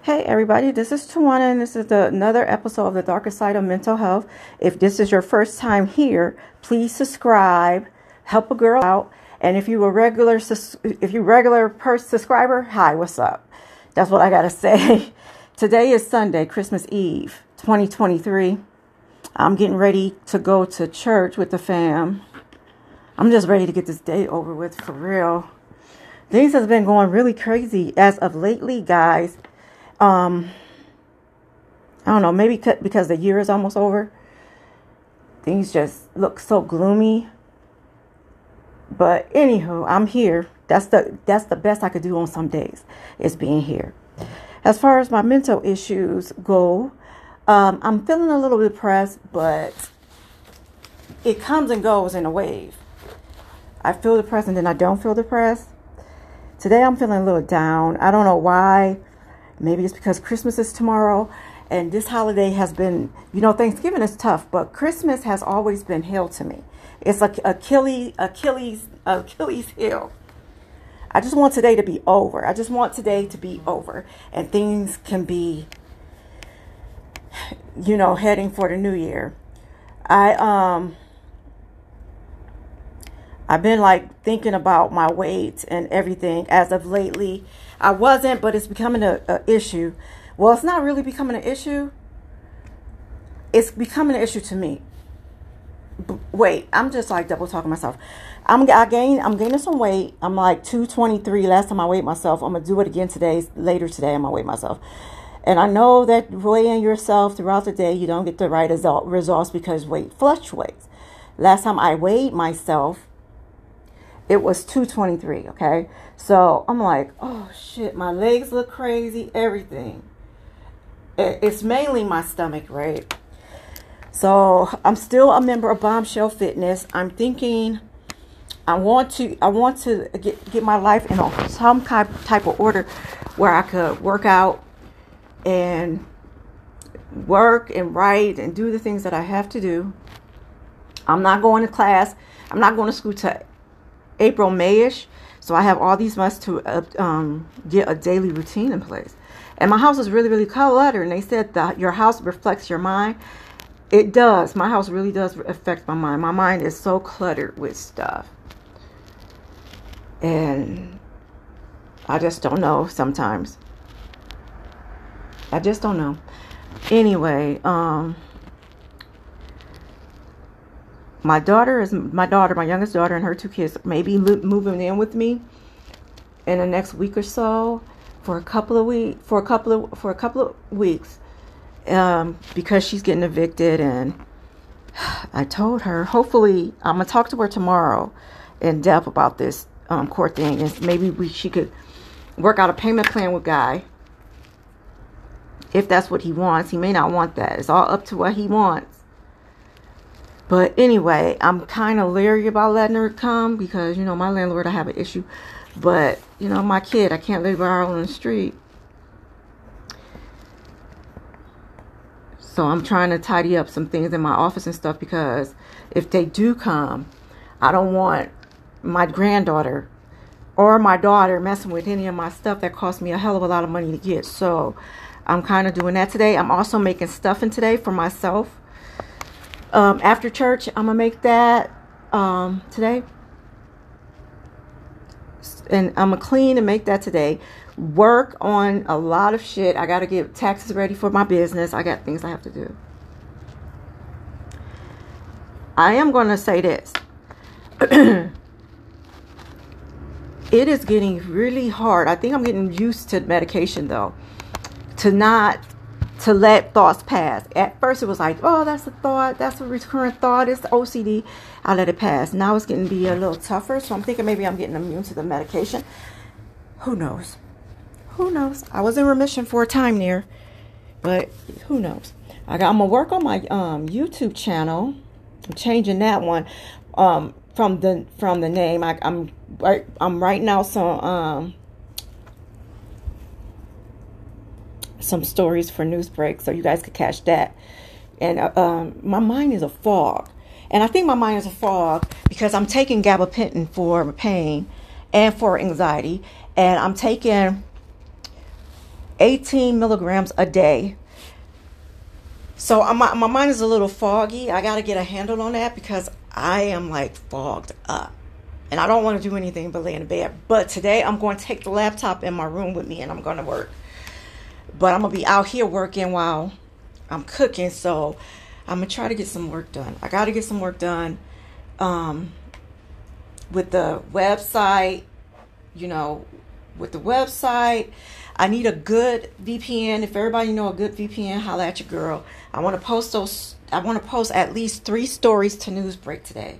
Hey everybody, this is Tawana and this is another episode of the Darker Side of Mental Health. If this is your first time here, please subscribe, help a girl out. And if you're a regular subscriber, hi, what's up? That's what I gotta say. Today is Sunday, Christmas Eve, 2023. I'm getting ready to go to church with the fam. I'm just ready to get this day over with for real. Things has been going really crazy as of lately, guys. I don't know, maybe because the year is almost over. Things just look so gloomy. But anywho, I'm here. That's the best I could do on some days, is being here. As far as my mental issues go, I'm feeling a little depressed, but it comes and goes in a wave. I feel depressed and then I don't feel depressed. Today I'm feeling a little down. I don't know why. Maybe it's because Christmas is tomorrow and this holiday has been, Thanksgiving is tough, but Christmas has always been hell to me. It's like Achilles heel. I just want today to be over. And things can be, heading for the new year. I've been thinking about my weight and everything as of lately. I wasn't, but it's becoming an issue. Well, it's not really becoming an issue. It's becoming an issue to me. Wait, I'm just double talking myself. I'm gaining some weight. I'm 223 last time I weighed myself. I'm gonna do it again later today. I'm gonna weigh myself. And I know that weighing yourself throughout the day, you don't get the right results because weight fluctuates. Last time I weighed myself, it was 223, okay? So I'm oh shit, my legs look crazy, everything. It's mainly my stomach, right? So I'm still a member of Bombshell Fitness. I'm thinking I want to get my life in some type of order where I could work out and work and write and do the things that I have to do. I'm not going to class. I'm not going to school till April, May-ish. So I have all these months to get a daily routine in place. And my house is really, really cluttered. And they said that your house reflects your mind. It does. My house really does affect my mind. My mind is so cluttered with stuff. And I just don't know sometimes. I just don't know. Anyway, my youngest daughter and her two kids may be moving in with me in the next week or so for a couple of weeks, because she's getting evicted. And I told her, hopefully, I'm gonna talk to her tomorrow in depth about this court thing, and maybe she could work out a payment plan with Guy. If that's what he wants. He may not want that. It's all up to what he wants. But anyway, I'm kind of leery about letting her come because, my landlord, I have an issue. But, my kid, I can't leave her out on the street. So I'm trying to tidy up some things in my office and stuff because if they do come, I don't want my granddaughter or my daughter messing with any of my stuff that cost me a hell of a lot of money to get. So I'm kind of doing that today. I'm also making stuffing today for myself. After church, I'm gonna make that today, and I'm gonna clean and make that today. Work on a lot of shit. I gotta get taxes ready for my business. I got things I have to do. I am gonna say this. It is getting really hard. I think I'm getting used to medication though, to let thoughts pass. At first it was oh, that's a thought, that's a recurrent thought, it's the OCD. I let it pass. Now it's getting to be a little tougher, so I'm thinking maybe I'm getting immune to the medication. Who knows? I was in remission for a time there, but who knows? I'm gonna work on my YouTube channel. I'm changing that one from the name. I'm writing out some stories for Newsbreak so you guys could catch that. And my mind is a fog, and I think my mind is a fog because I'm taking gabapentin for pain and for anxiety, and I'm taking 18 milligrams a day. So my mind is a little foggy. I got to get a handle on that because I am like fogged up. And I don't want to do anything but lay in the bed. But today I'm going to take the laptop in my room with me and I'm going to work. But I'm going to be out here working while I'm cooking. So I'm going to try to get some work done. I got to get some work done with the website. You know, with the website. I need a good VPN. If everybody know a good VPN, holla at your girl. I want to post those. I want to post at least 3 stories to Newsbreak today.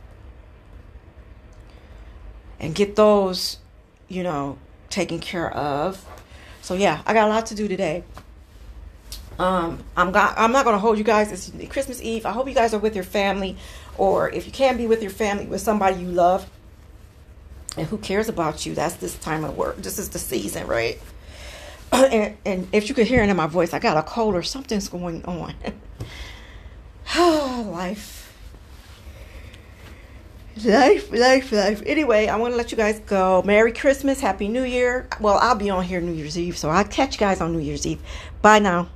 And get those, you know, taken care of. So yeah, I got a lot to do today. I'm not going to hold you guys. It's Christmas Eve. I hope you guys are with your family, or if you can't be with your family, with somebody you love. And who cares about you? That's this time of work. This is the season, right? And if you could hear it in my voice, I got a cold or something's going on. Life. Anyway, I want to let you guys go. Merry Christmas. Happy New Year. Well, I'll be on here New Year's Eve, so I'll catch you guys on New Year's Eve. Bye now.